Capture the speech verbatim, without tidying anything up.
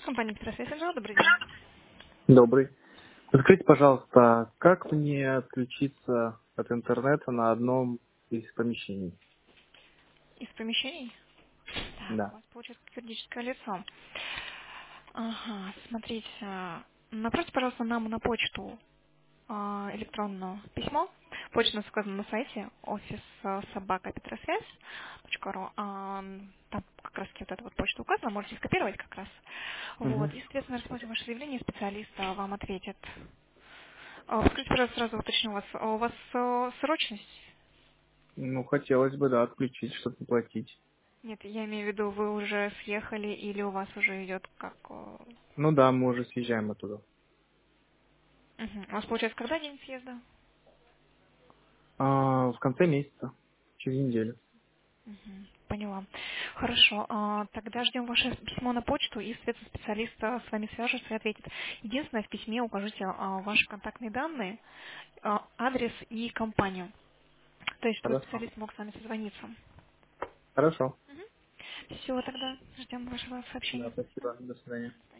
Компания Петросвязь, Анжела, добрый день. Добрый. Скажите, пожалуйста, как мне отключиться от интернета на одном из помещений? Из помещений? Так, у Да. вас получается как юридическое лицо. Ага, смотрите, а, направьте, пожалуйста, нам на почту а, электронное письмо. Почта у нас указана на сайте офис а, собака петросвязь точка ру. А, Там как раз вот эта вот почта указана, можете скопировать как раз. Вот, Мгм. и, соответственно, рассмотрим ваше заявление, специалиста вам ответит. А, Скажите, пожалуйста, сразу уточню вас. А У вас а, срочность? Ну, хотелось бы, да, отключить, чтобы не платить. Нет, я имею в виду, вы уже съехали или у вас уже идет как... э, Ну да, мы уже съезжаем оттуда. мгм. У вас получается когда день съезда? А, в конце месяца, через неделю. Мгм. Поняла. Хорошо. а, Тогда ждем ваше письмо на почту, и соответственно специалист а, с вами свяжется и ответит. Единственное, в письме укажите а, ваши контактные данные, а, адрес и компанию. То есть, чтобы Хорошо. специалист мог с вами созвониться. Хорошо. Все, тогда ждем вашего Да, сообщения. спасибо. До свидания.